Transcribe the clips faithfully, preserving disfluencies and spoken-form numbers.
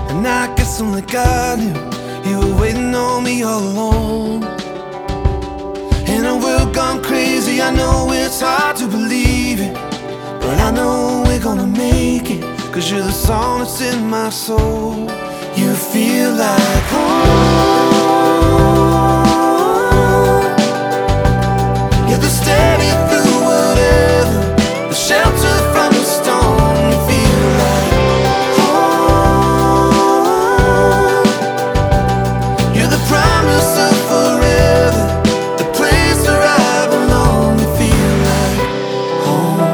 And I guess only God knew you were waiting on me all along. In a world gone crazy, I know it's hard to believe it, but I know we're gonna make it, 'cause you're the song that's in my soul. You feel like home. You're the steady through whatever, the shelter from the storm. You feel like home. You're the promise of forever, the place where I belong. You feel like home.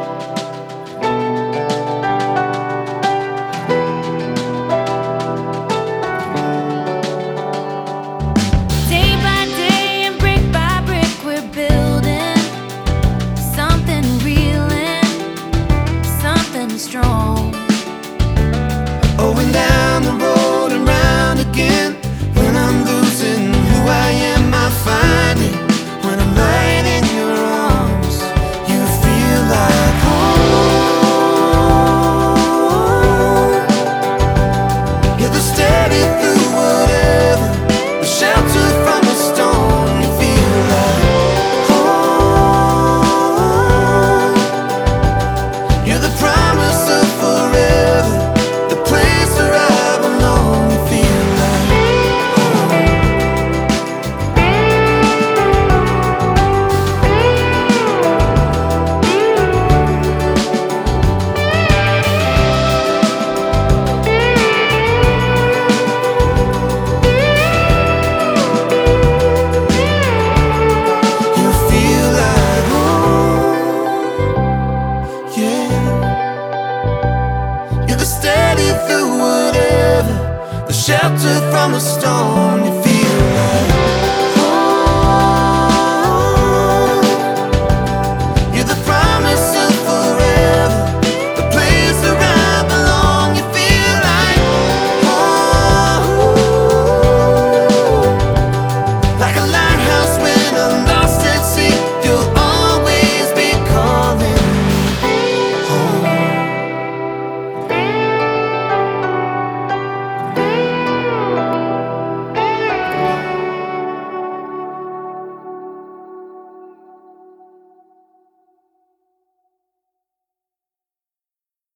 Day by day and brick by brick, we're building something real and something strong. Oh, and down the road and round again, when I'm losing who I am, I find it when I'm lying in your arms. You feel like home. You're the steady through whatever, the shelter from the storm. You feel like home. You're the promise of forever, the place where I belong. You feel like home. You feel like home. Yeah. You're the steady through whatever, the shelter from a storm. You feel like